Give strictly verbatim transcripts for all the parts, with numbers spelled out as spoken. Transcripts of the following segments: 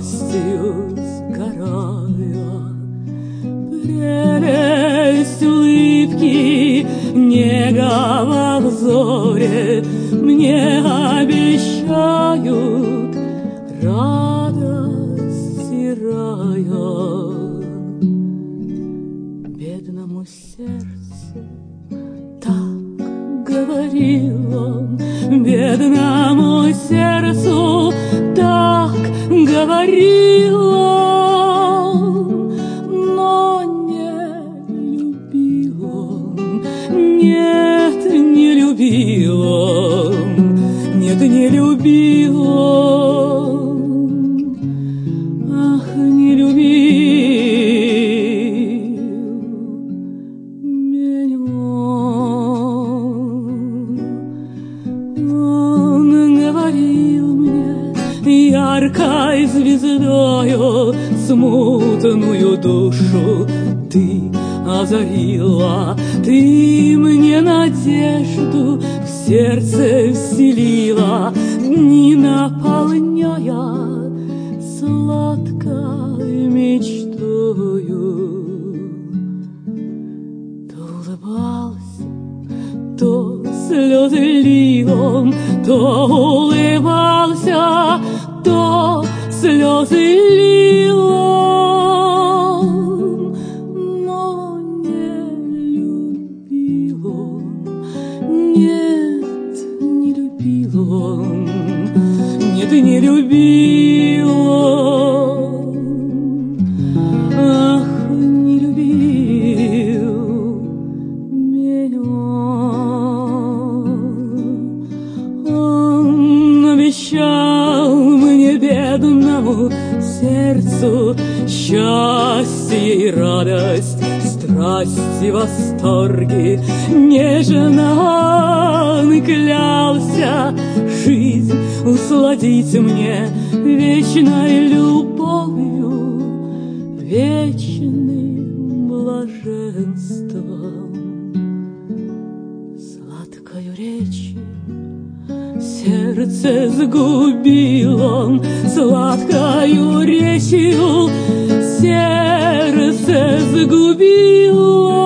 страстью сгорая. Прелесть улыбки, нега во взоре мне обещают радость и рая. Бедному сердцу так говорил он, бедному сердцу так говорил он, но не любил он, нет, не любил он, нет, не любил он, ах, не любил меня он. Он говорил мне яркой звездою смутную душу ты озарила, ты мне надежду в сердце вселила, дни наполняя сладкой мечтою. То улыбался, то слезы лил он, то улыбался, то слезы лил он, но не любил он, нет, не любил он, нет, не любил он, ах, не любил меня он. Он обещал мне, бедному сердцу, счастье и радость, страсть и восторги. Нежно он клялся жизнь усладить мне вечной любовью, вечным блаженством. Сладкою речью сердце сгубил он, сладкою речью сердце сгубил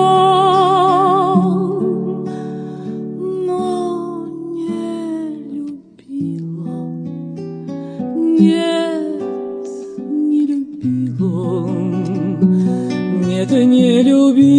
он, но не любил он, нет, не любил он, нет, не любил.